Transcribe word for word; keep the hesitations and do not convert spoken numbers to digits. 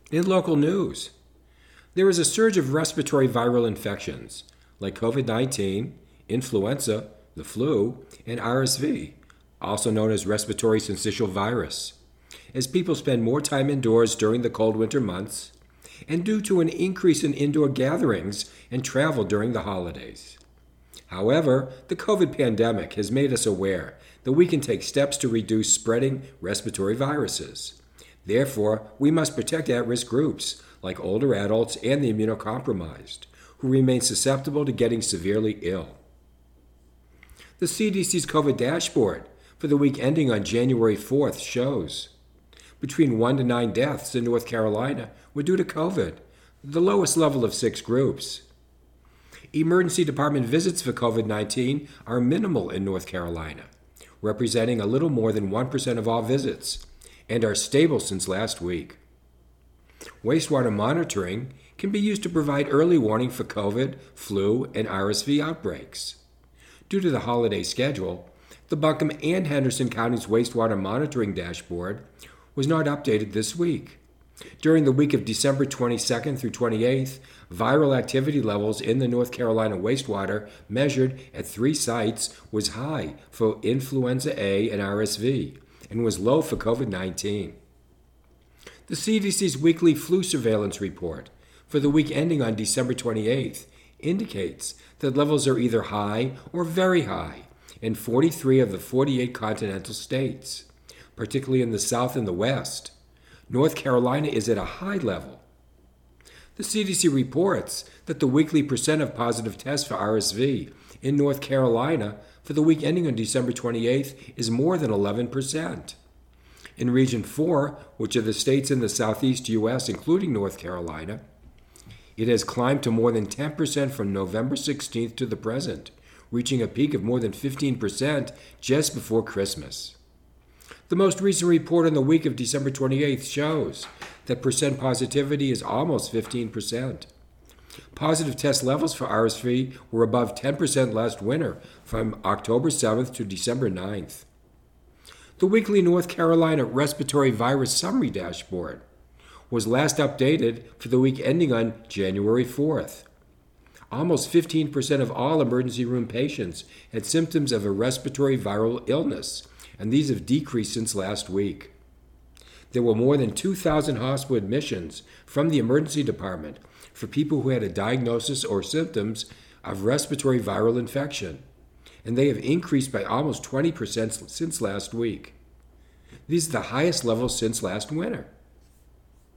In local news, there is a surge of respiratory viral infections like COVID nineteen, influenza, the flu, and R S V, also known as respiratory syncytial virus, as people spend more time indoors during the cold winter months and due to an increase in indoor gatherings and travel during the holidays. However, the COVID pandemic has made us aware that we can take steps to reduce spreading respiratory viruses. Therefore, we must protect at-risk groups like older adults and the immunocompromised, who remain susceptible to getting severely ill. The C D C's COVID dashboard for the week ending on January fourth shows between one to nine deaths in North Carolina were due to COVID, the lowest level of six groups. Emergency department visits for COVID nineteen are minimal in North Carolina, representing a little more than one percent of all visits, and are stable since last week. Wastewater monitoring can be used to provide early warning for COVID, flu, and R S V outbreaks. Due to the holiday schedule, the Buncombe and Henderson Counties wastewater monitoring dashboard was not updated this week. During the week of December twenty-second through twenty-eighth, viral activity levels in the North Carolina wastewater measured at three sites was high for influenza A and R S V and was low for COVID nineteen. The C D C's weekly flu surveillance report for the week ending on December twenty-eighth indicates that levels are either high or very high in forty-three of the forty-eight continental states, particularly in the South and the West. North Carolina is at a high level. The C D C reports that the weekly percent of positive tests for R S V in North Carolina for the week ending on December twenty-eighth is more than eleven percent. In Region four, which are the states in the southeast U S, including North Carolina, it has climbed to more than ten percent from November sixteenth to the present, reaching a peak of more than fifteen percent just before Christmas. The most recent report on the week of December twenty-eighth shows that percent positivity is almost fifteen percent. Positive test levels for R S V were above ten percent last winter from October seventh to December ninth. The weekly North Carolina Respiratory Virus Summary Dashboard was last updated for the week ending on January fourth. Almost fifteen percent of all emergency room patients had symptoms of a respiratory viral illness, and these have decreased since last week. There were more than two thousand hospital admissions from the emergency department for people who had a diagnosis or symptoms of respiratory viral infection, and they have increased by almost twenty percent since last week. These are the highest levels since last winter.